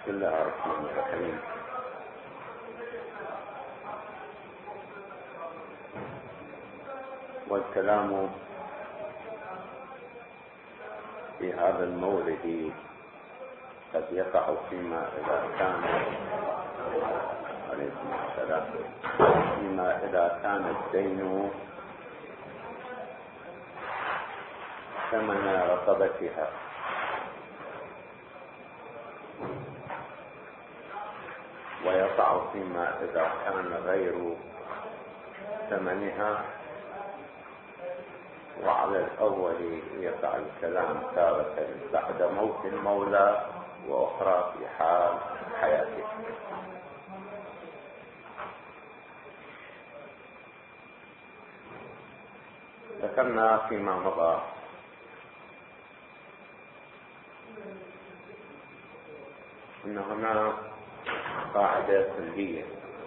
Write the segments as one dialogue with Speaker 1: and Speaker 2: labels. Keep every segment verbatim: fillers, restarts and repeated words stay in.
Speaker 1: بسم الله الرحمن الرحيم. والكلام في هذا المورد قد يقع فيما إذا كان عليكم السلام فيما إذا كان الدين ثمن رقبتها، ويقع فيما إذا كان غير ثمنها. وعلى الأول يقع الكلام تارة بعد موت المولى، وأخرى في حال حياته. ذكرنا فيما مضى أن هنا قاعدة كلية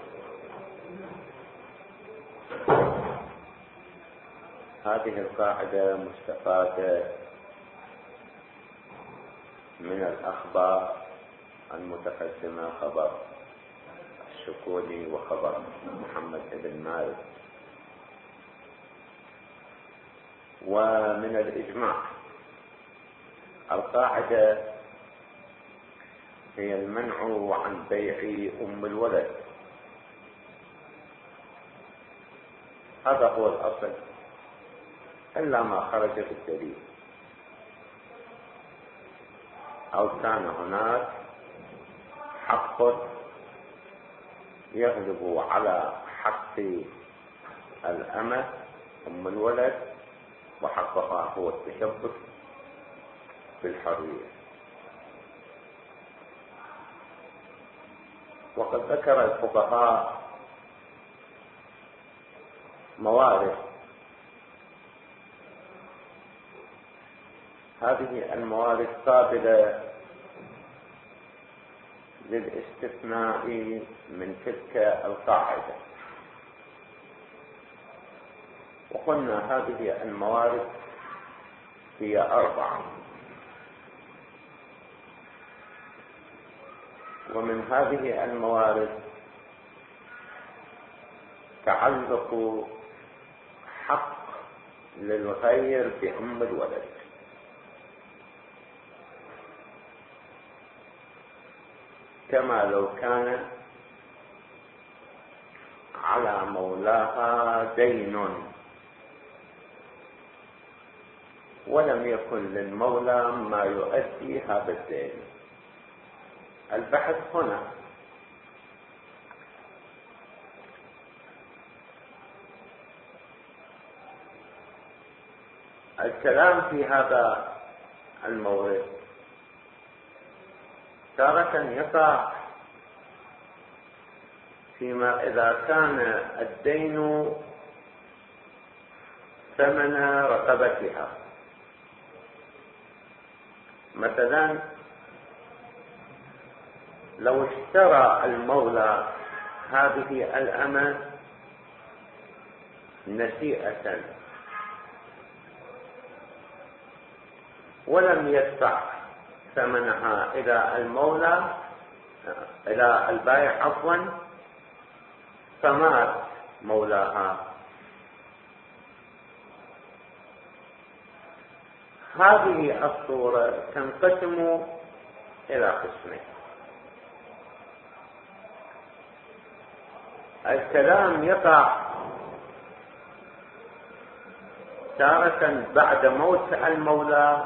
Speaker 1: هذه القاعدة مستفادة من الأخبار المتقدمة، خبر الشكولي وخبر محمد بن مالك، ومن الإجماع. القاعدة هي المنع عن بيع أم الولد، هذا هو الأصل، إلا ما خرج بالدليل أو كان هناك حق يغلب على حق الأمة أم الولد، وحقها هو التشبث بالحرية. وقد ذكر الفقهاء موارد، هذه الموارد قابلة للاستثناء من تلك القاعدة، وقلنا هذه الموارد هي أربعة، ومن هذه الموارد تعلق حق للغير بأم الولد، كما لو كان على مولاها دين ولم يكن للمولى ما يؤدي هذا الدين. البحث هنا الكلام في هذا المورد تارة يقع فيما إذا كان الدين ثمن رقبتها. مثلا لو اشترى المولى هذه الأمة نسيئة ولم يدفع ثمنها إلى المولى إلى البائع عفوا، فمات مولاها، هذه الصورة تنقسم إلى قسمين. الكلام يقع تارة بعد موت المولى،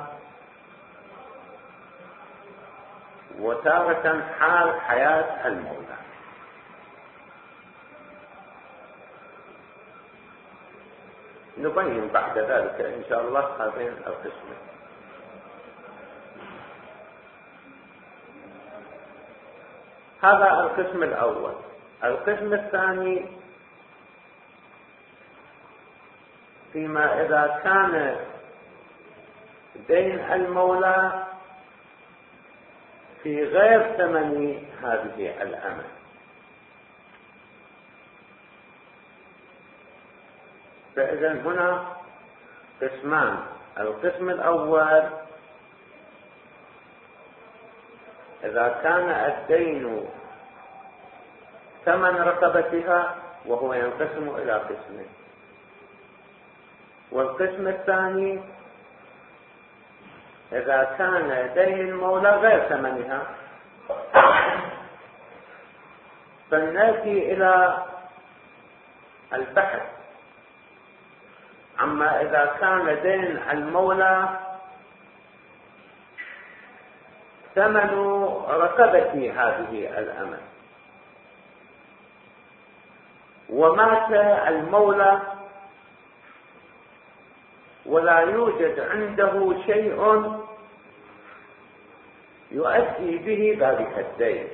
Speaker 1: وتارة حال حياة المولى. نبين بعد ذلك إن شاء الله هذين القسمين. هذا القسم الأول. القسم الثاني فيما إذا كان دين المولى في غير ثمن هذه الأمة. فإذا هنا قسمان. القسم الأول إذا كان الدين ثمن رقبتها وهو ينقسم إلى قسمين، والقسم الثاني إذا كان دين المولى غير ثمنها، فلنأتي إلى البحث عما إذا كان دين المولى ثمن رقبة هذه الأمة، ومات المولى ولا يوجد عنده شيء يؤدي به ذلك الدين،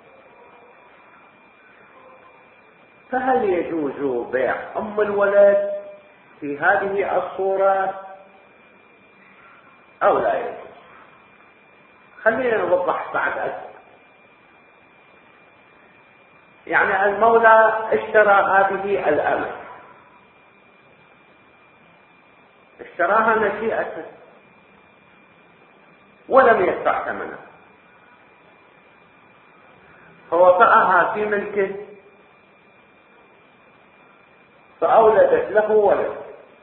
Speaker 1: فهل يجوز بيع أم الولد في هذه الصورة أو لا يجوز؟ خلينا نوضح بعد أكثر. يعني المولى اشترى هذه الأمة، اشتراها نشيئة ولم يدفع ثمنها، فوطأها في ملكه فأولدت له ولد،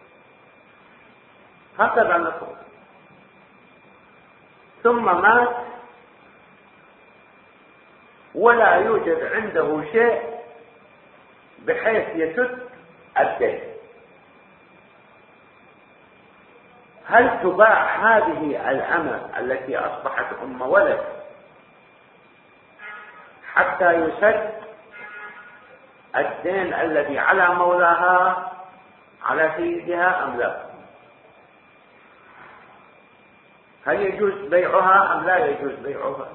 Speaker 1: هكذا نقول، ثم مات ولا يوجد عنده شيء بحيث يسد الدين. هل تباع هذه الأمة التي أصبحت أم ولد حتى يسد الدين الذي على مولاها على سيدها أم لا؟ هل يجوز بيعها أم لا يجوز بيعها؟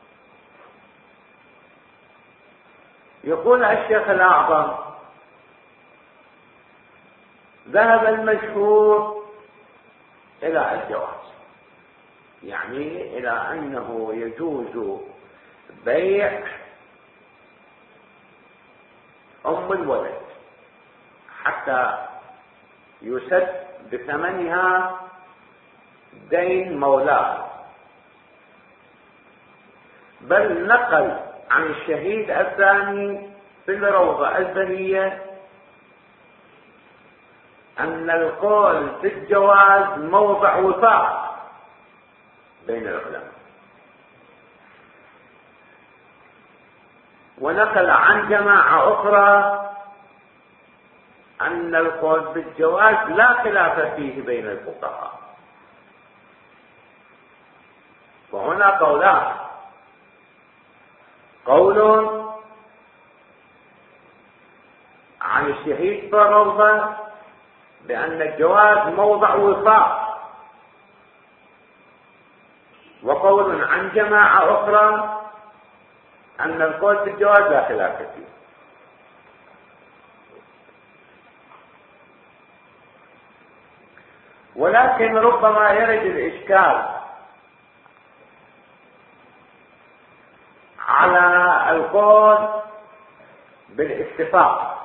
Speaker 1: يقول الشيخ الأعظم: ذهب المشهور إلى الجواز، يعني إلى أنه يجوز بيع أم الولد حتى يسد بثمنها دين مولاه، بل نقل عن الشهيد الثاني في الروضة البهية أن القول بالجواز موضع وفاق بين العلماء، ونقل عن جماعة أخرى أن القول بالجواز لا خلاف فيه بين الفقهاء. وهنا قولان: قول عن الشهيد في الروضة بأن الجواز موضع وفاق، وقول عن جماعة أخرى أن القول بالجواز لا خلاف فيه. ولكن ربما يرد الإشكال على القول بالاتفاق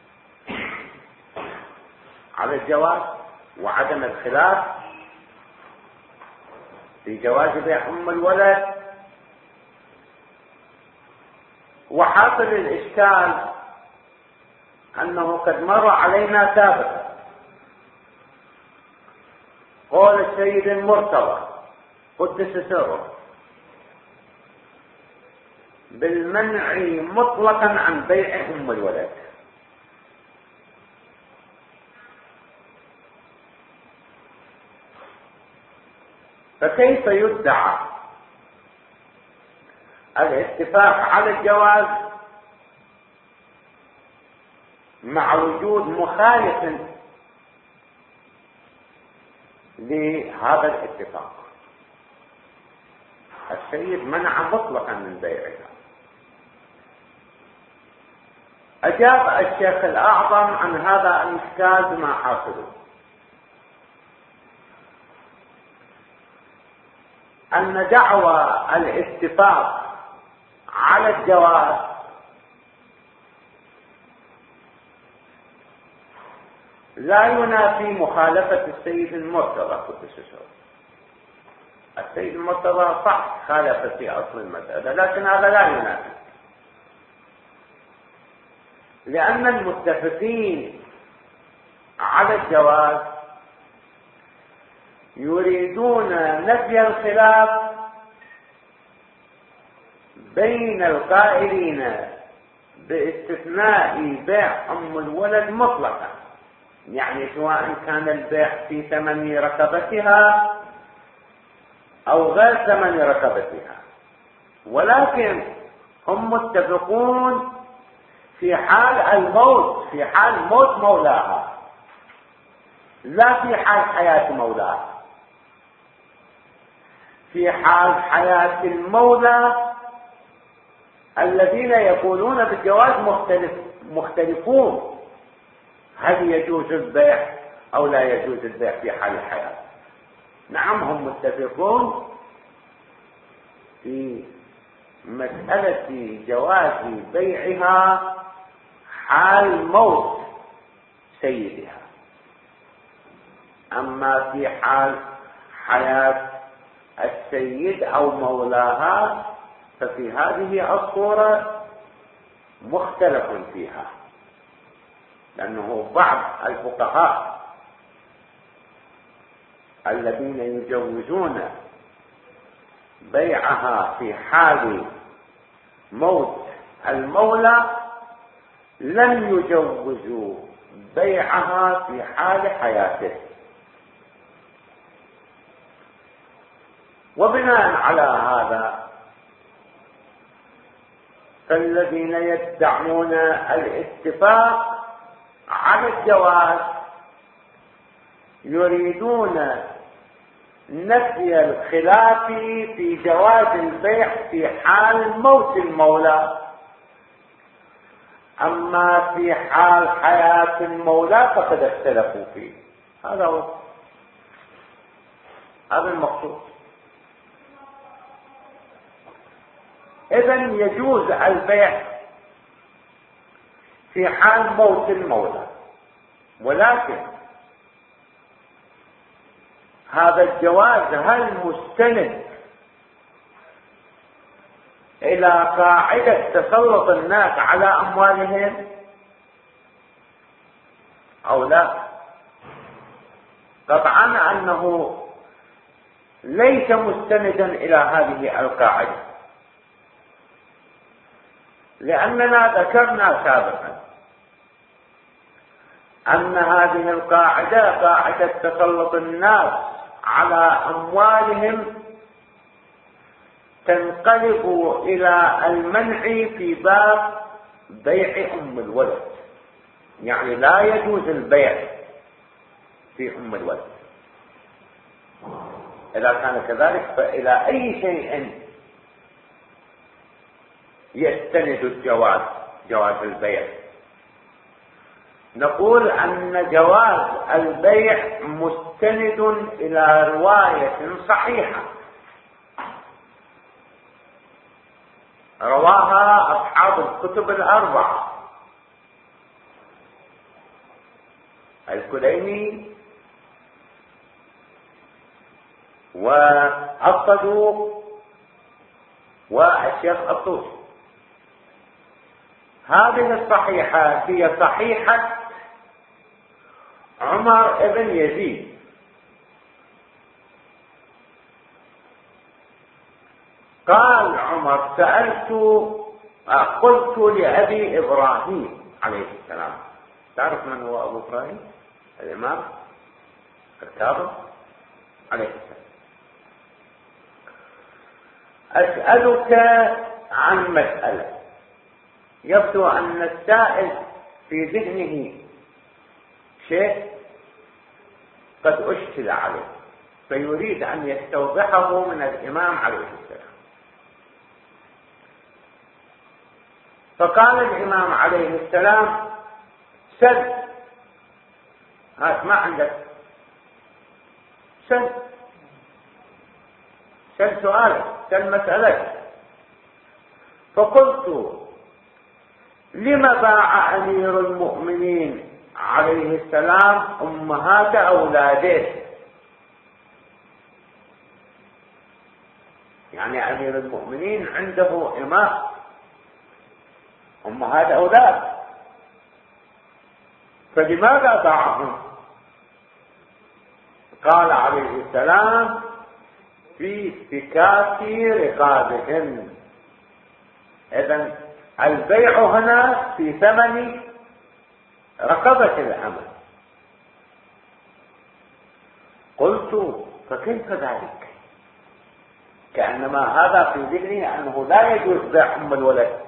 Speaker 1: على الجواز وعدم الخلاف في جواز بيع أم الولد، وحاصل الإشكال أنه قد مر علينا سابقا قول السيد المرتضى قدس سره بالمنع مطلقا عن بيع أم الولد. فكيف يدعى الاتفاق على الجواز مع وجود مخالف لهذا الاتفاق؟ السيد منع مطلقا من بيعها. أجاب الشيخ الأعظم عن هذا الإشكال بما حاصله: أن دعوى الاتفاق على الجواز لا ينافي مخالفة السيد المرتضى قدس سره، السيد المرتضى صح خالف في أصل المسألة، لكن هذا لا ينافي، لأن المتفقين على الجواز يريدون نفي الخلاف بين القائلين باستثناء بيع أم الولد مطلقا، يعني سواء كان البيع في ثمن ركبتها أو غير ثمن ركبتها، ولكن هم متفقون في حال الموت، في حال موت مولاها، لا في حال حياة مولاها. في حال حياة المولى الذين يقولون بالجواز مختلف مختلفون، هل يجوز البيع أو لا يجوز البيع في حال الحياة. نعم هم متفقون في مسألة جواز بيعها حال موت سيدها، أما في حال حياة السيد أو مولاها ففي هذه الصورة مختلف فيها، لأنه بعض الفقهاء الذين يجوزون بيعها في حال موت المولى لم يجوزوا بيعها في حال حياته. وبناء على هذا فالذين يدعون الاتفاق على الجواز يريدون نفي الخلاف في جواز البيع في حال موت المولى، أما في حال حياة المولى فقد اختلفوا فيه. هذا هو هذا المقصود. إذن يجوز البيع في حال موت المولى، ولكن هذا الجواز هل مستند إلى قاعدة تسلط الناس على أموالهم أو لا؟ قطعا أنه ليس مستندا إلى هذه القاعدة، لأننا ذكرنا سابقا أن هذه القاعدة قاعدة تسلط الناس على أموالهم تنقلب إلى المنع في باب بيع أم الولد، يعني لا يجوز البيع في أم الولد. إذا كان كذلك فإلى أي شيء يستند الجواز، جواز البيع؟ نقول أن جواز البيع مستند إلى رواية صحيحة رواها أصحاب الكتب الأربعة، الكليني والصدوق والشيخ الطوسي. هذه الصحيحة هي صحيحة عمر بن يزيد قال عمر سألت قلت لأبي إبراهيم عليه السلام، تعرف من هو أبو إبراهيم؟ الإمام الكاظم عليه السلام. أسألك عن مسألة يبدو أن السائل في ذهنه شيء قد أشكل عليه فيريد أن يستوضحه من الإمام عليه السلام. فقال الإمام عليه السلام سل، هات ما عندك، سل سل سؤالك، سل مسألتك. فقلت لما باع أمير المؤمنين عليه السلام أمهات أولاده؟ يعني أمير المؤمنين عنده إماء أمهات أولاد، فلماذا باعهم؟ قال عليه السلام في فكاك رقابهن. إذن البيع هنا في ثمن رقبة الأمة. قلت فكيف ذلك؟ كأنما هذا في ذهني أنه لا يجوز بيع أم الولد.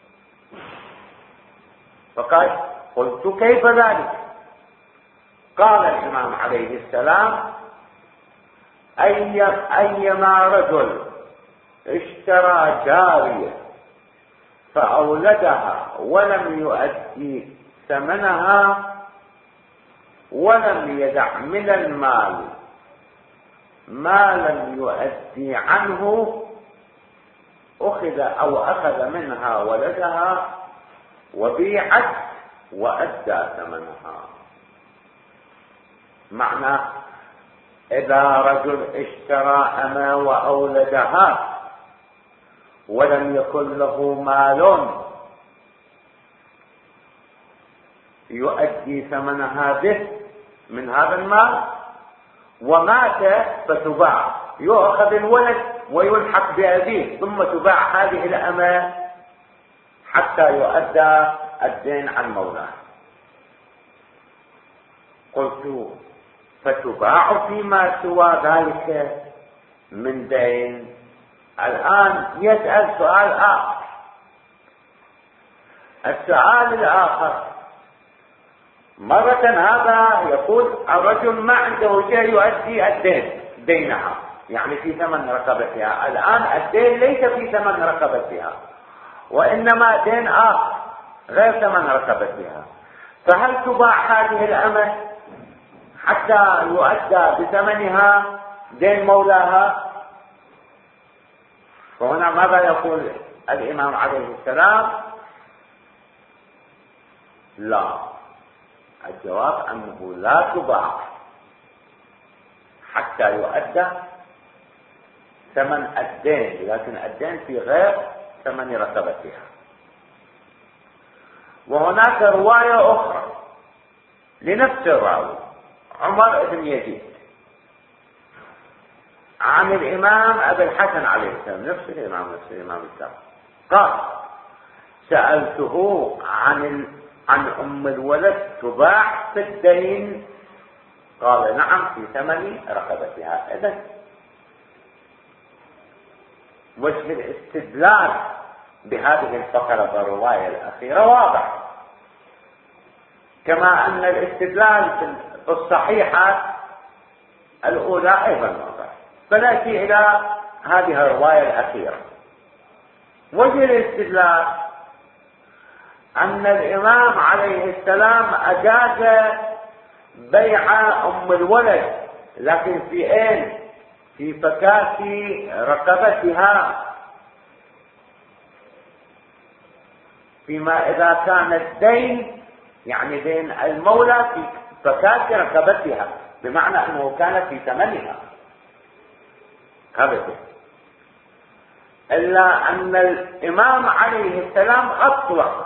Speaker 1: فقال قلت كيف ذلك؟ قال الإمام عليه السلام أي أيما رجل اشترى جارية فأولدها ولم يؤدي ثمنها ولم يدع من المال ما لم يؤدي عنه أخذ أو أخذ منها ولدها وبيعت وأدى ثمنها. معنى إذا رجل اشترى أما وأولدها ولم يكن له مال يؤدي ثمنها به من هذا المال ومات فتباع، يؤخذ الولد ويلحق بأبيه ثم تباع هذه الأمة حتى يؤدى الدين عن مولاه. قلت فتباع فيما سوى ذلك من دين. الآن يسأل سؤال آخر. السؤال الآخر مرة هذا يقول الرجل ما عنده شيء يؤدي الدين دينها، يعني في ثمن رقبتها. الآن الدين ليس في ثمن رقبتها وإنما دين آخر غير ثمن رقبتها، فهل تباع هذه الأمة حتى يؤدى بثمنها دين مولاها؟ وهنا ماذا يقول الإمام عليه السلام؟ لا، الجواب أنه لا تباع حتى يؤدى ثمن الدين، لكن الدين في غير ثمن رقبتها. وهناك رواية أخرى لنفس الراوي عمر بن يزيد عن الإمام أبي الحسن عليه السلام، نفس الإمام نفس الإمام السابق، قال سألته عن عن أم الولد تباع في الدين؟ قال نعم في ثمن رقبتها. إذن وجه الاستدلال بهذه الفقرة بالرواية الأخيرة واضح، كما أن الاستدلال في الصحيحة الأولى أيضا واضح. فنأتي إلى هذه الرواية الأخيرة. وجه الاستدلال أن الإمام عليه السلام أجاز بيع أم الولد، لكن في أين؟ في فكاك رقبتها، فيما إذا كان الدين يعني دين المولى في فكاك رقبتها، بمعنى أنه كان في ثمنها هذا. إلا أن الإمام عليه السلام أطلق،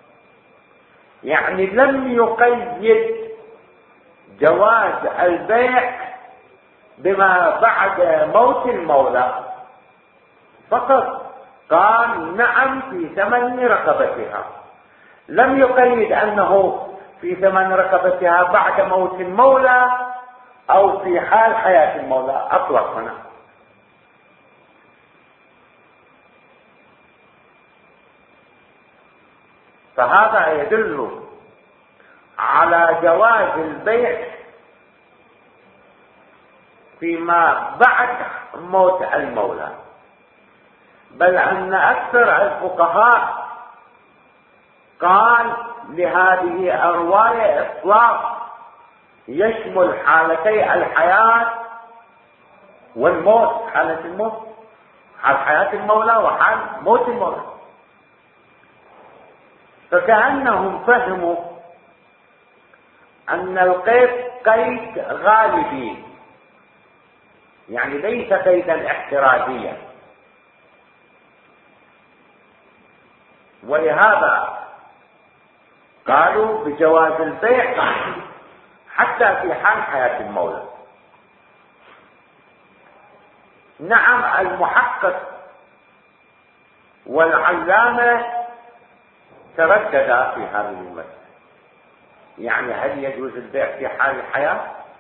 Speaker 1: يعني لم يقيد جواز البيع بما بعد موت المولى، فقط قال نعم في ثمن رقبتها، لم يقيد أنه في ثمن رقبتها بعد موت المولى أو في حال حياة المولى، أطلق هنا. فهذا يدل على جواز البيع فيما بعد موت المولى، بل أن أكثر الفقهاء قال لهذه الرواية إطلاق يشمل حالتي الحياة والموت، حالة الموت، حال حياة المولى وحال موت المولى. فكأنهم فهموا أن القيد قيد غالبي، يعني ليس قيدا احترازيا، ولهذا قالوا بجواز البيع حتى في حال حياة المولى. نعم، المحقق والعلامة ترددا في هذه المسألة، يعني هل يجوز البيع في حال الحياة؟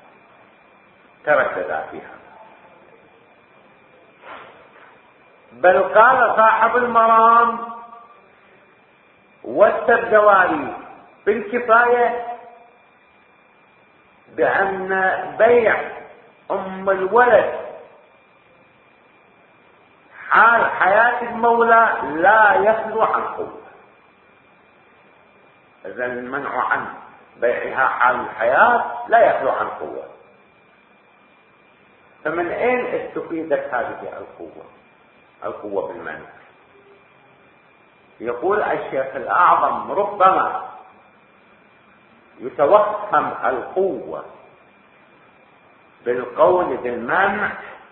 Speaker 1: ترددا فيها. بل قال صاحب المرام والسبزواري بالكفاية بأن بيع أم الولد حال حياة المولى لا يخلو عن قوة. إذا المنع عن بيعها حال الحياة لا يخلو عن قوة. فمن أين استفيدت هذه القوة؟ القوة بالمنع. يقول الشيخ الأعظم ربما يتوهم القوة بالقول بالمنع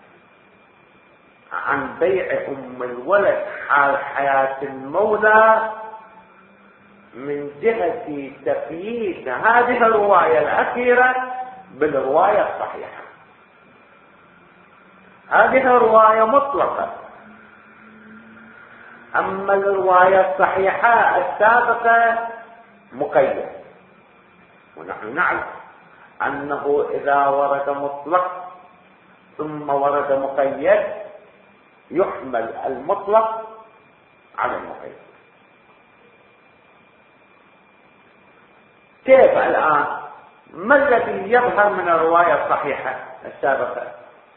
Speaker 1: عن بيع أم الولد حال حياة المولى من جهة تقييد هذه الرواية الأخيرة بالرواية الصحيحة. هذه الرواية مطلقة، أما الرواية الصحيحة السابقة مقيدة. ونحن نعلم أنه إذا ورد مطلق ثم ورد مقيد يحمل المطلق على المقيد. كيف الآن؟ ما الذي يظهر من الرواية الصحيحة السابقة؟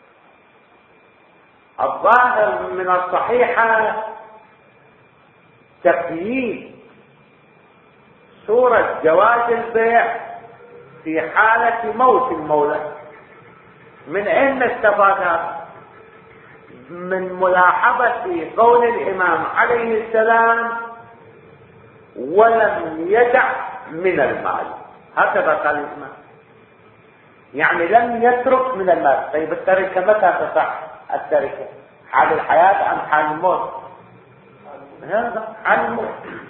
Speaker 1: الظاهر من الصحيحة تقييد صورة جواز البيع في حالة موت المولى. من أين استفاد هذا؟ من ملاحظة قول الإمام عليه السلام ولم يدع من المال. هكذا قال الإمام، يعني لم يترك من المال. طيب التركة متى تصح التركة؟ حال الحياة أم حال الموت؟ هذا حال الموت.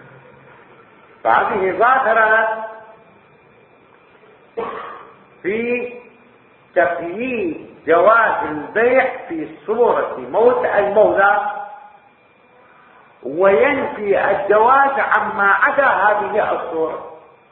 Speaker 1: فهذه ظاهرة في تقييد جواز البيع في صورة موت المولى، وينفي الجواز عما عدا هذه الصورة.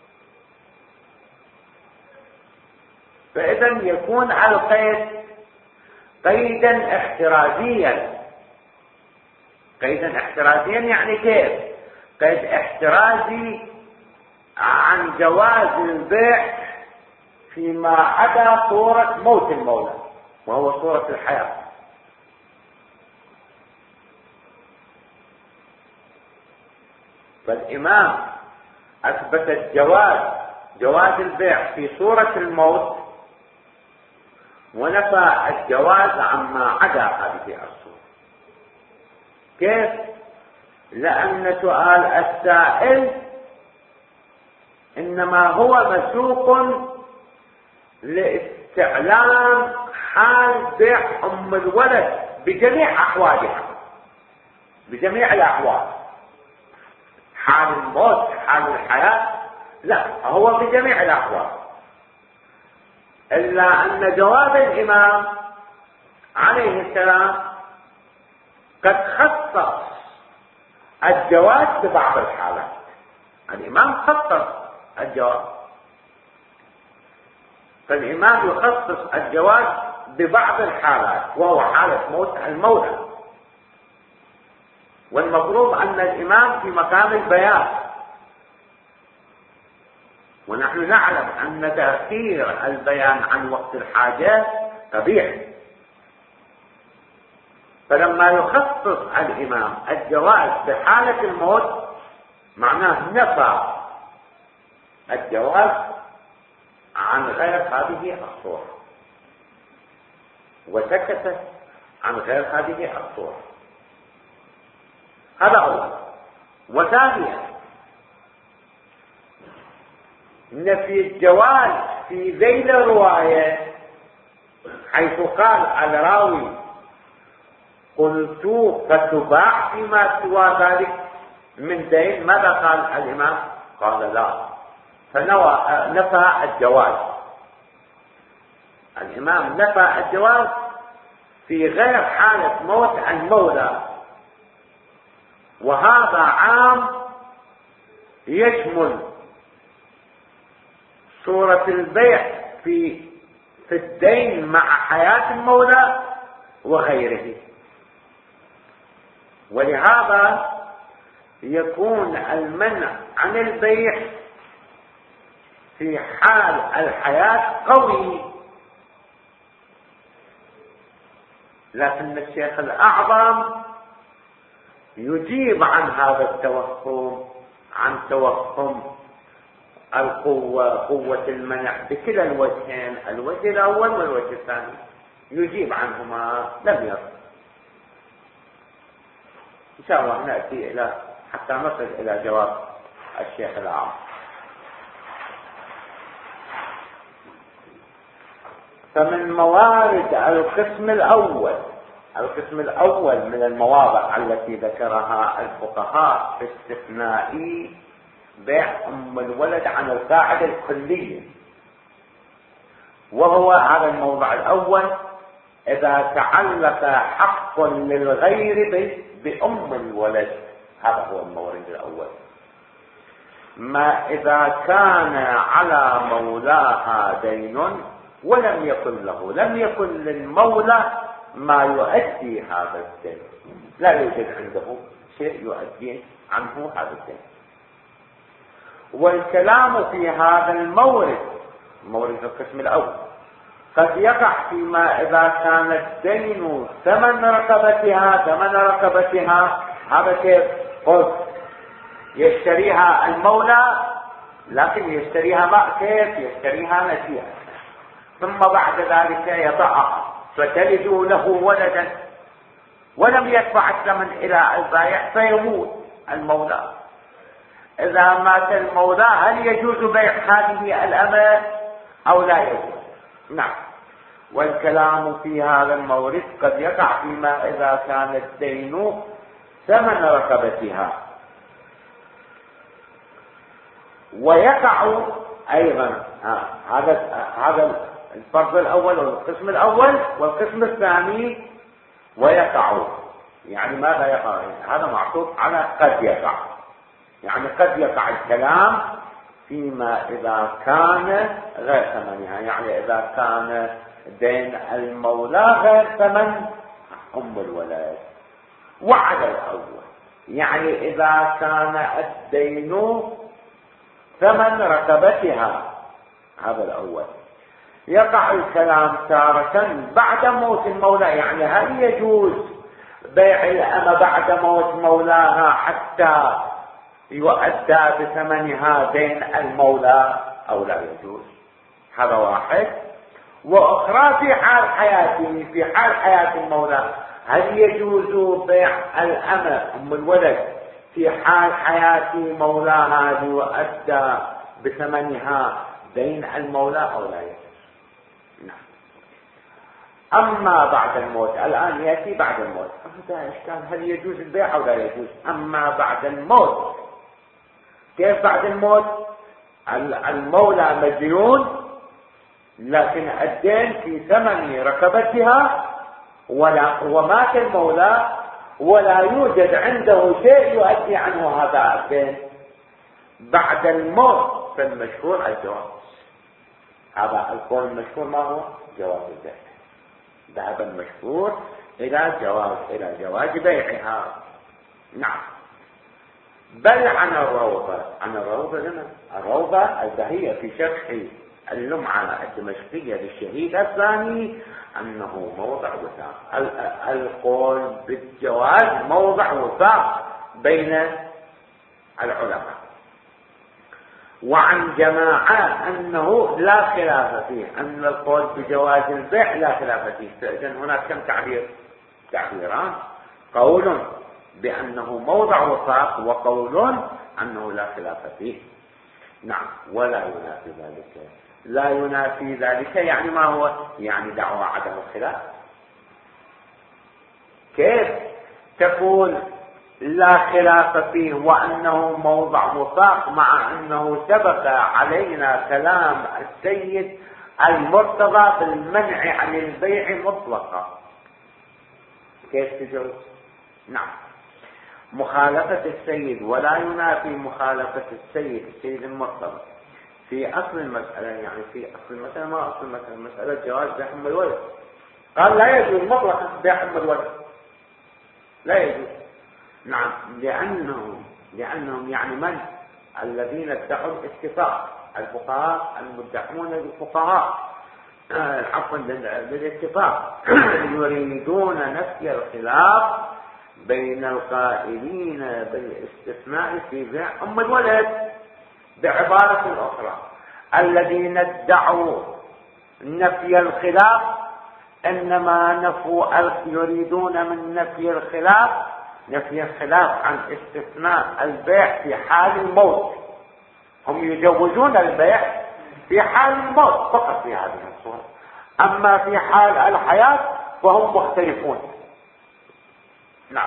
Speaker 1: فإذا يكون القيد قيدا احترازيا. قيدا احترازيا يعني كيف؟ قيد احترازي عن جواز البيع فيما عدا صورة موت المولى وهو صورة الحياة. فالإمام أثبت الجواز جواز البيع في صورة الموت ونفى الجواز عما عدا هذه الصورة. كيف؟ لأن سؤال السائل إنما هو مسوق لاستعلام حال بيع أم الولد بجميع أحوالها، بجميع الأحوال، حال الموت حال الحياة، لا، هو بجميع الأحوال. إلا أن جواب الإمام عليه السلام قد خصص الجواز ببعض الحالات. الإمام خصص الجواز، فالإمام يخصص الجواز ببعض الحالات وهو حالة موت المولى. والمفروض أن الإمام في مقام البيان، ونحن نعلم أن تأخير البيان عن وقت الحاجة قبيح. فلما يخصص الإمام الجواز بحالة الموت معناه نفى الجواز عن غير هذه الصورة وسكت عن غير هذه الصورة. هذا أول. وثانيا نفي الجواز في ذيل الرواية حيث قال الراوي قلت فتباع فيما سوى ذلك، من دين، ماذا قال الإمام؟ قال لا، فنوى نفى الجواز. الإمام نفى الجواز في غير حالة موت المولى، وهذا عام يشمل صورة البيع في في الدين مع حياة المولى وغيره. ولهذا يكون المنع عن البيع في حال الحياة قوي، لكن الشيخ الأعظم يجيب عن هذا التوهم، عن توهم القوة، قوة المنع بكلا الوجهين، الوجه الأول والوجه الثاني، يجيب عنهما لم يصل. إن شاء الله نأتي إلى حتى نصل إلى جواب الشيخ العام. فمن موارد القسم الأول، القسم الأول من المواضع التي ذكرها الفقهاء في استثناء بيع أم الولد عن القاعدة الكلية، وهو هذا الموضع الأول: إذا تعلق حق للغير بأم الولد. هذا هو المورد الأول. ما إذا كان على مولاها دين ولم يكن له، لم يكن للمولى ما يؤدي هذا الدين، لا يوجد عنده شيء يؤدي عنه هذا الدين. والكلام في هذا المورد، مورد القسم الأول، قد يقع فيما إذا كان الدين ثمن رقبتها، ثمن رقبتها هذا كيف؟ قلت يشتريها المولى، لكن يشتريها ما كيف؟ يشتريها نسيئة، ثم بعد ذلك يضعها فتلد له ولدا ولم يدفع الثمن إلى البائع فيموت المولى. إذا مات المولى هل يجوز بيع هذه الأمة أو لا يجوز؟ نعم. والكلام في هذا المورد قد يقع فيما إذا كان الدين ثمن رقبتها، ويقع أيضا هذا هذا الفرض الأول والقسم الأول. والقسم الثاني ويقع، يعني ماذا يقع؟ هذا معطوف على قد يقع، يعني قد يقع الكلام فيما إذا كان غير ثمنها، يعني إذا كان دين المولى غير ثمن أم الولد. وعلى الأول، يعني إذا كان الدين ثمن رقبتها، هذا الأول. يقع الكلام تارة بعد موت المولى، يعني هل يجوز بيع الأمة بعد موت مولاها حتى يؤدى بثمنها دين المولى أو لا يجوز؟ هذا واحد. وأخرى في حال حياته، في حال حياة المولى هل يجوز بيع الأمة أم الولد في حال حياة مولاها ليؤدى بثمنها دين المولى أو لا يجوز؟ نعم. أما بعد الموت، الآن يأتي بعد الموت، هذا إشكال، هل يجوز البيع أو لا يجوز؟ أما بعد الموت، كيف بعد الموت؟ المولى مديون، لكن الدين في ثمن رقبتها، ولا ومات المولى ولا يوجد عنده شيء يؤدي عنه هذا الدين. بعد الموت فالمشهور الجواز. هذا القول المشهور ما هو؟ جواز البيع. ذهب المشهور إلى جواز إلى جواز بيعها. نعم. بل عن الروضة، عن الروضة لنا الروضة البهية في شرح اللمعة الدمشقية للشهيد الثاني أنه موضع وثاق. القول بالجواز موضع وثاق بين العلماء. وعن جماعة أنه لا خلاف فيه، أن القول بجواز البيع لا خلاف فيه. فإذن هناك كم تعبير؟ تعبيران: قول بأنه موضع وثاق، وقول أنه لا خلاف فيه. نعم. ولا ينافي ذلك، لا ينافي ذلك يعني ما هو؟ يعني دعوى عدم الخلاف. كيف تقول لا خلاف فيه وأنه موضع وفاق، مع أنه سبق علينا كلام السيد المرتضى بالمنع عن البيع مطلقا. كيف تجوز؟ نعم، مخالفة السيد ولا ينافي مخالفة السيد السيد المرتضى في أصل المسألة، يعني في أصل المسألة ما أصل المسألة، مسألة جواز بيع أم الولد، قال لا يجوز مطلقا بيع أم الولد، لا يجوز. نعم، لأنهم لأنهم يعني من الذين ادعوا الاتفاق، الفقهاء المدعون الفقهاء عفوا بالاتفاق يريدون نفي الخلاف بين القائلين بالاستثناء في بيع أم الولد. بعبارة أخرى، الذين ادعوا نفي الخلاف إنما نفوا يريدون من نفي الخلاف نفي الخلاف عن استثناء البيع في حال الموت. هم يجوزون البيع في حال الموت فقط في هذه الصورة، أما في حال الحياة فهم مختلفون. نعم،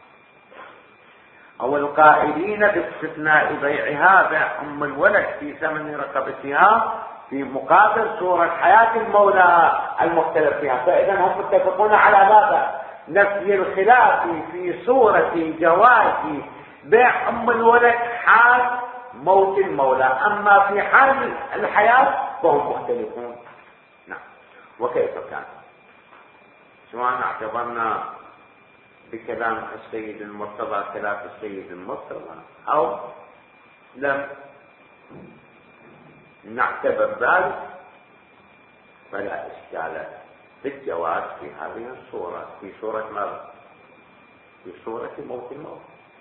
Speaker 1: أو القائلين باستثناء بيعها بيع أم الولد في ثمن رقبتها في مقابل صورة حياة المولى المختلف فيها. فإذا هم متفقون على ماذا؟ نفي الخلاف في صورة جواز بيع أم الولد حال موت المولى، أما في حال الحياة فهم مختلفون. نعم، وكيف كان؟ سواء اعتبرنا بكلام السيد المرتضى خلاف السيد المرتضى أو لم نعتبر ذلك، فلا إشكال في الجواز في هذه الصورة، في صورة ماذا؟ في صورة موت الموت.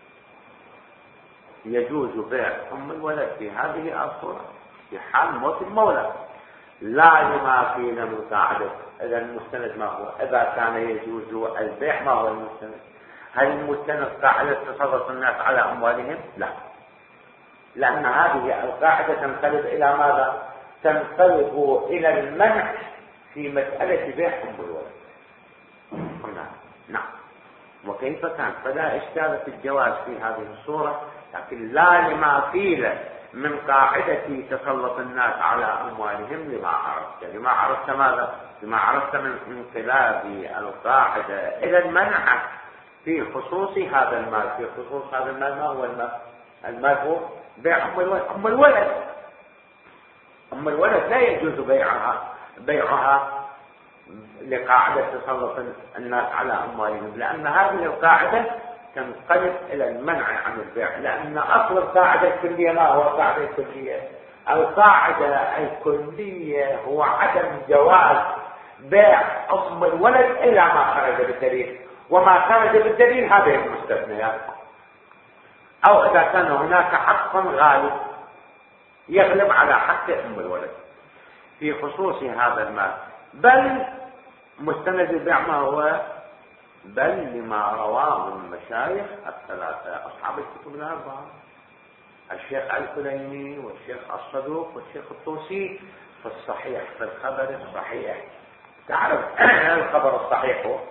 Speaker 1: يجوز بيع أم الولد في هذه الصورة في حال موت المولى، لا لما فينا من قاعدة. إذا المستند ما هو؟ إذا كان يجوز البيع ما هو المستند؟ هل المستند قاعدة تصرف الناس على أموالهم؟ لا، لأن هذه القاعدة تنقلب إلى ماذا؟ تنقلب إلى المنع في مسألة بيع أم الولد. نعم، وكيف كان؟ فلا إشكال في الجواز في هذه الصورة، لكن لا لما قيل من قاعدة تسلط الناس على أموالهم لما عرفت. لما عرفت ماذا؟ لما عرفت من انقلاب القاعدة إلى المنع في خصوص هذا المال. في خصوص هذا المال، ما هو المال؟ المال هو بيع أم الولد. أم الولد أم الولد لا يجوز بيعها بيعها لقاعدة تسلط الناس على أموالهم، لأن هذه القاعدة تنقلب إلى المنع عن البيع. لأن أصل القاعدة الكلية ما هو القاعدة الكلية؟ القاعدة الكلية هو عدم جواز بيع أم الولد إلا ما خرج بالدليل، وما خرج بالدليل هذه المستثنيات، أو إذا كان هناك حق غالب يغلب على حق أم الولد في خصوص هذا المال. بل مستند البيع ما هو؟ بل لما رواه المشايخ الثلاثة أصحاب الكتب الأربعة، الشيخ الكليني والشيخ الصدوق والشيخ الطوسي في الصحيح، في الخبر الصحيح. تعرف الخبر الصحيح هو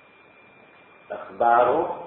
Speaker 1: أخبار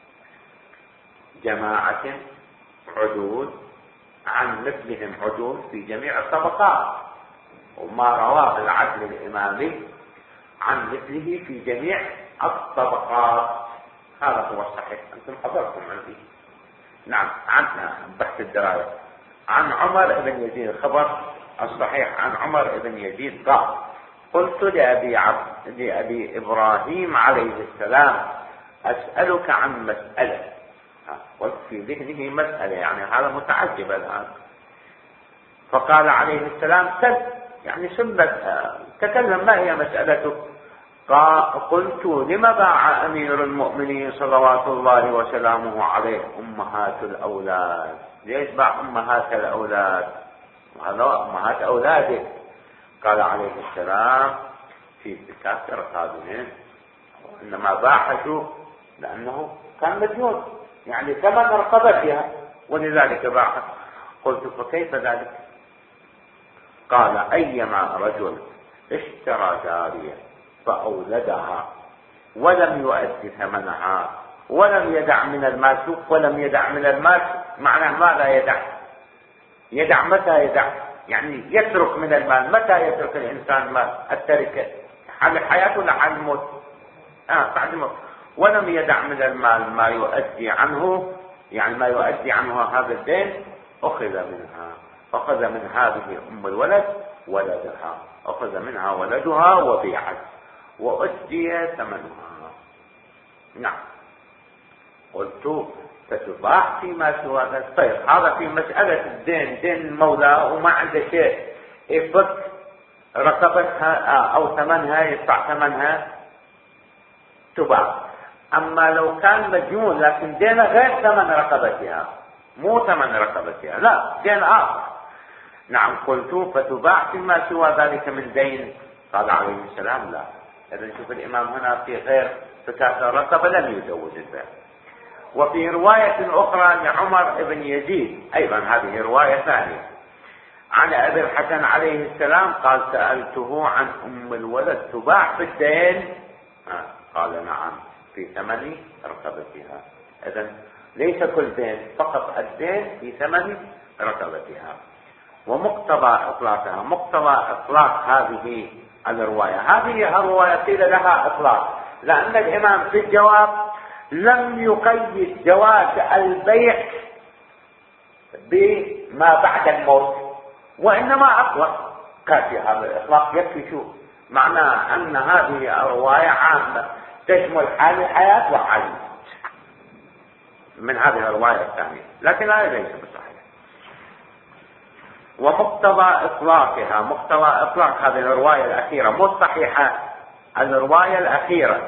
Speaker 1: جماعة عدول عن مثلهم عدول في جميع الطبقات، وما رواه العدل الإمامي عن مثله في جميع الطبقات، هذا هو الصحيح. أنتم حضرتم عندي. نعم، عن بحث الدراية عن عمر بن يزيد، الخبر الصحيح عن عمر بن يزيد قال: قلت لأبي, عبد لأبي إبراهيم عليه السلام: أسألك عن مسألة. قلت في ذهنه مسألة، يعني هذا متعجب الآن. فقال عليه السلام: سل، يعني سبتها، تكلم، ما هي مسألتك؟ قلت: لما باع أمير المؤمنين صلوات الله وسلامه عليه أمهات الأولاد؟ ليش باع أمهات الأولاد؟ وهذا أمهات أولاده. قال عليه السلام: في زكاة رقابهم، إنما باعته لأنه كان مديون، يعني ثمن رقبتها، ولذلك باعها. قلت: فكيف ذلك؟ قال: أيما رجل اشترى جارية فأولدها ولم يؤد ثمنها ولم يدع من المال. شوف ولم يدع من المال معناه ماذا يدع؟ يدع متى يدع؟ يعني يترك من المال. متى يترك الإنسان مال؟ التركة حال الحياة ولا حال الموت؟ آه بعد الموت. ولم يدع من المال ما يؤدي عنه، يعني ما يؤدي عنه هذا الدين، أخذ منها. أخذ من هذه أم الولد ولدها، أخذ منها ولدها وبيعت وأدي ثمنها. نعم. قلت فتباع فيما سوى ذلك. طيب هذا في مسألة الدين، دين المولى وما عنده شيء يفك رقبتها أو ثمنها، يدفع ثمنها، تباع. أما لو كان مديون لكن دينه غير ثمن رقبتها، مو ثمن رقبتها، لا دين آخر. نعم. قلت فتباع فيما سوى ذلك من دين. قال عليه السلام لا. إذا نشوف الإمام هنا في غير فكاة الرقبة لم يزوج البيع. وفي رواية أخرى لعمر بن يزيد أيضا، هذه رواية ثانية، عن أبي الحسن عليه السلام قال سألته عن أم الولد تباع في الدين؟ قال نعم في ثمن رقبتها. إذن ليس كل دين، فقط الدين في ثمن رقبتها. ومقتضى إطلاقها، مقتضى إطلاق هذه الرواية، هذه الرواية قيل لها إطلاق لأن الإمام في الجواب لم يقيد جواز البيع بما بعد الموت، وإنما أطلق. كافي هذا الإطلاق يكفي. شو معنى؟ أن هذه الرواية عامة تشمل حال الحياة وحال الموت من هذه الرواية الثانية، لكن هذا ليس بصحيح. ومقتضى إطلاقها، مقتضى إطلاق هذه الرواية الأخيرة مو صحيحة، الرواية الأخيرة.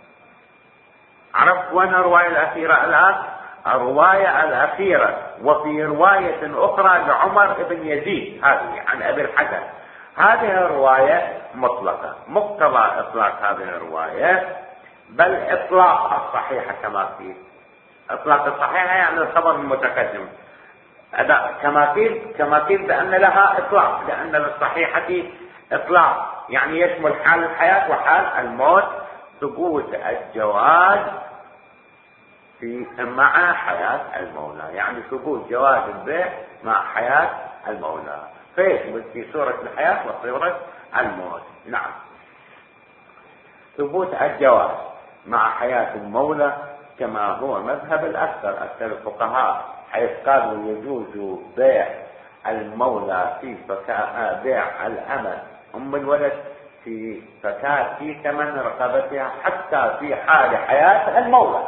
Speaker 1: عرفت وين الرواية الأخيرة الآن؟ الرواية الأخيرة. وفي رواية أخرى لعمر بن يزيد هذه عن أبي الحسن، هذه الرواية مطلقة. مقتضى إطلاق هذه الرواية بل إطلاق الصحيحة كما قيل. إطلاق الصحيحة يعني الخبر المتقدم كما قيل، كما قيل بأن لها إطلاق، لأن للصحيحة إطلاق يعني يشمل حال الحياة وحال الموت. ثبوت الجواز في مع حياة المولى، يعني ثبوت جواز البيع مع حياة المولى، فيثبت في صورة الحياة وصورة الموت. نعم. ثبوت الجواز مع حياة المولى كما هو مذهب الأكثر، أكثر الفقهاء، حيث قالوا يجوز بيع المولى في فكاء بيع الأمة أم الولد في فكاة في ثمن رقبتها حتى في حال حياة المولى،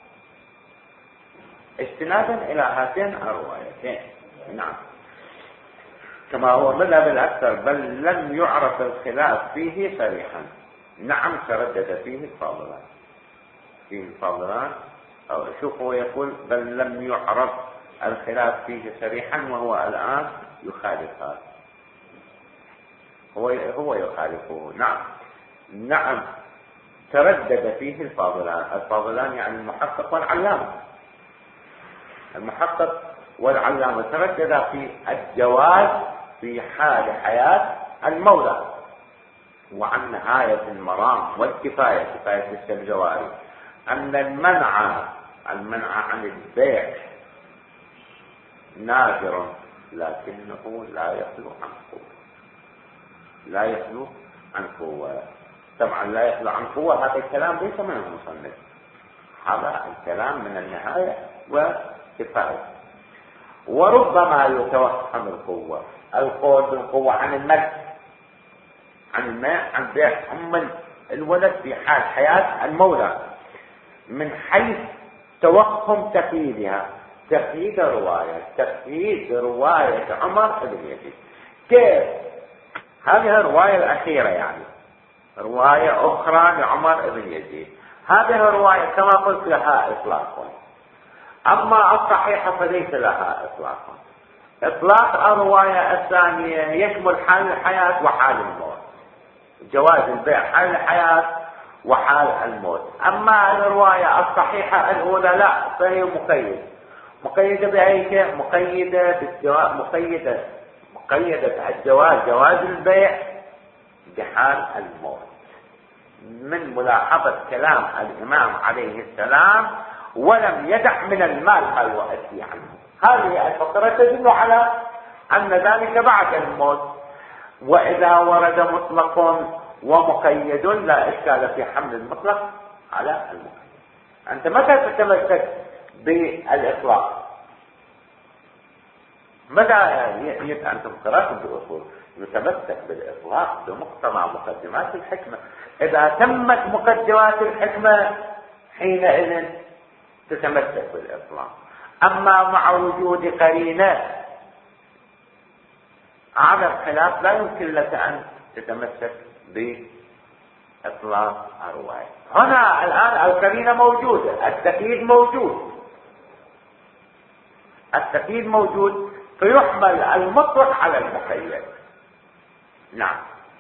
Speaker 1: استنادا إلى هاتين الروايتين. نعم. كما هو مذهب الأكثر، بل لم يعرف الخلاف فيه صريحا. نعم تردد فيه الفاضلان، فيه الفاضلان. أو شوف هو يقول بل لم يعرف الخلاف فيه صريحا، وهو الآن يخالف هذا، هو هو يخالفه. نعم. نعم تردد فيه الفاضلان. الفاضلان يعني المحقق والعلامة. المحقق والعلامة تردد في الجواز في حال حياة المولى. وعن نهاية المرام والكفاية، كفاية السبزواري، أن المنع المنع عن البيع نادر لكنه لا يخلو عن قوة، لا يخلو عن قوة. طبعا لا يخلو عن قوة، هذا الكلام ليس من المصنف، هذا الكلام من النهاية وكفاية. وربما يتوهم القوة، القول بالقوة عن الملك، عن الماء، عن بيع أم الولد في حال حياة المولى، من حيث توهم تقييدها، تقييد رواية تقييد رواية عمر بن يزيد. كيف؟ هذه الرواية الأخيرة، يعني رواية أخرى لعمر بن يزيد، هذه الرواية كما قلت لها إطلاق، أما الصحيحة فليس لها إطلاق. إطلاق الرواية الثانية يشمل حال الحياة وحال الموت، جواز البيع حال الحياة وحال الموت. أما الرواية الصحيحة الأولى لا، فهي مقيدة. مقيدة بأي شيء؟ مقيدة بالجواز، مقيدة مقيدة الجواز، جواز البيع بحال الموت، من ملاحظة كلام الإمام عليه السلام ولم يدع من المال ما يؤدي عنه. هذه الفقرة تدل على أن ذلك بعد الموت. وإذا ورد مطلق ومقيد لا إشكال في حمل المطلق على المقيد. أنت متى تتمسك بالإطلاق؟ متى أنتم قرأتم بالأصول يتمسك بالإطلاق بمقتضى مقدمات الحكمة. إذا تمت مقدمات الحكمة حينئذ تتمسك بالإطلاق. أما مع وجود قرينة على الخلاف لا يمكن لك أن تتمسك بإطلاق الرواية. هنا الآن القرينة موجودة، التقييد موجود، التقييد موجود فيحمل المطلق على المقيد. نعم،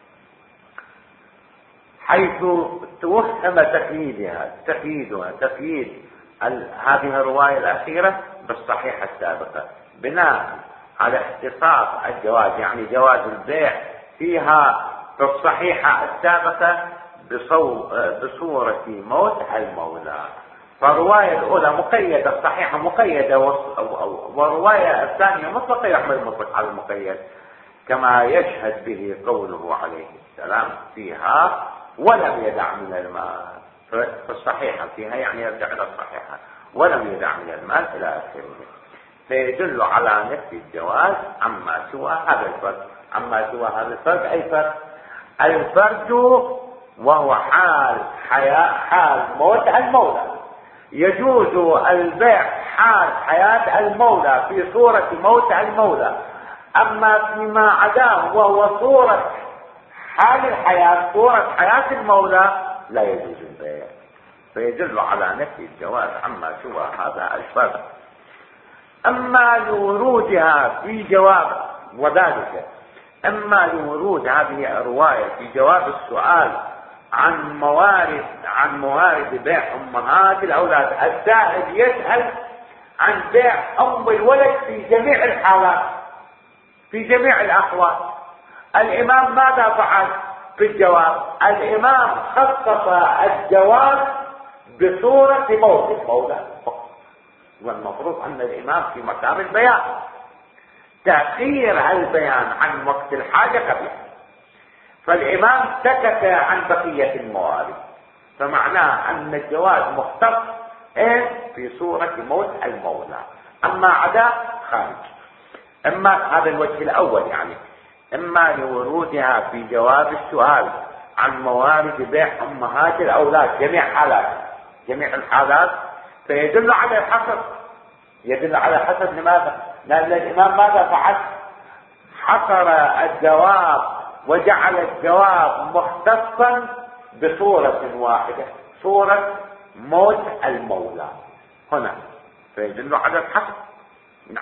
Speaker 1: حيث توهم تقييدها تقييدها تقييد هذه الرواية الأخيرة بالصحيحة السابقة بناء على اختصاص الجواز، يعني جواز البيع فيها في الصحيحة السابقة بصورة موت المولى. فالرواية الأولى مقيدة، الصحيحة مقيدة، والرواية الثانية مطلقة يحمل المطلق على المقيد، كما يشهد به قوله عليه السلام فيها ولم يدع من المال. في الصحيحة فيها يعني يرجع إلى الصحيحة ولم يدع من المال إلى آخره، فيدل على نفي الجواز عما سوى هذا الفرد. عما سوى هذا الفرد أي فرد؟ الفرد وهو حال حياة حال موت المولى. يجوز البيع حال حياة المولى في صورة موت المولى، أما فيما عداه وهو صورة حال الحياة صورة حياة المولى لا يجوز البيع، فيدل على نفي الجواز عما سوى هذا الفرد. أما لورودها في جواب وذلك أما لورود هذه الرواية في جواب السؤال عن موارد عن موارد بيع أمهات الأولاد. السائل يسأل عن بيع أم الولد في جميع الحالات في جميع الأحوال. الإمام ماذا فعل في الجواب؟ الإمام خصص الجواب بصورة موت المولى، والمفروض أن الإمام في مقام البيان تأخير البيان عن وقت الحاجة قبله، فالإمام سكت عن بقية الموارد، فمعناه أن الجواز مختص في صورة موت المولى، أما عدا خارج. أما هذا الوجه الأول، يعني إما لورودها في جواب السؤال عن موارد بيع أمهات الأولاد جميع حالات جميع الحالات فيدل على الحصر يدل على الحصر. لماذا؟ لأن الإمام ماذا فعل؟ حصر الجواب وجعل الجواب مختصا بصورة واحدة، صورة موت المولى هنا، فيدل على الحصر. نعم.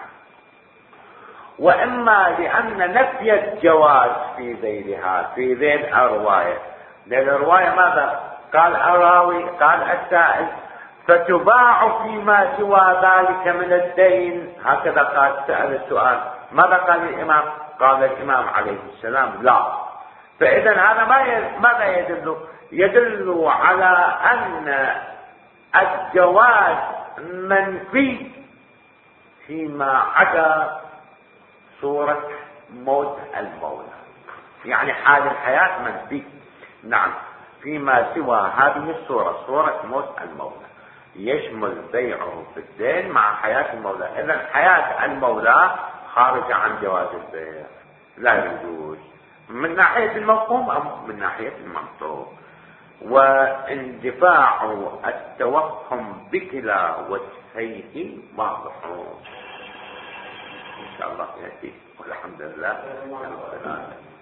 Speaker 1: وإما لأن نفي الجواز في ذيلها في ذيل الرواية، لأن الرواية ماذا قال الراوي قال السائل فتباع فيما سوى ذلك من الدين، هكذا قال سأل السؤال. ماذا قال الإمام؟ قال الإمام عليه السلام لا. فإذا هذا ماذا يدل؟ يدل على أن الجواز منفي فيما عدا صورة موت المولى، يعني حال الحياة منفي. نعم، فيما سوى هذه الصورة صورة موت المولى يشمل بيعه في الدين مع حياة المولى. إذن حياة المولى خارجة عن جواز البيع، لا يجوز من ناحية المفهوم أو من ناحية المنطوق. واندفاع التوهم بكلا وجهيه واضح إن شاء الله يأتي، والحمد لله.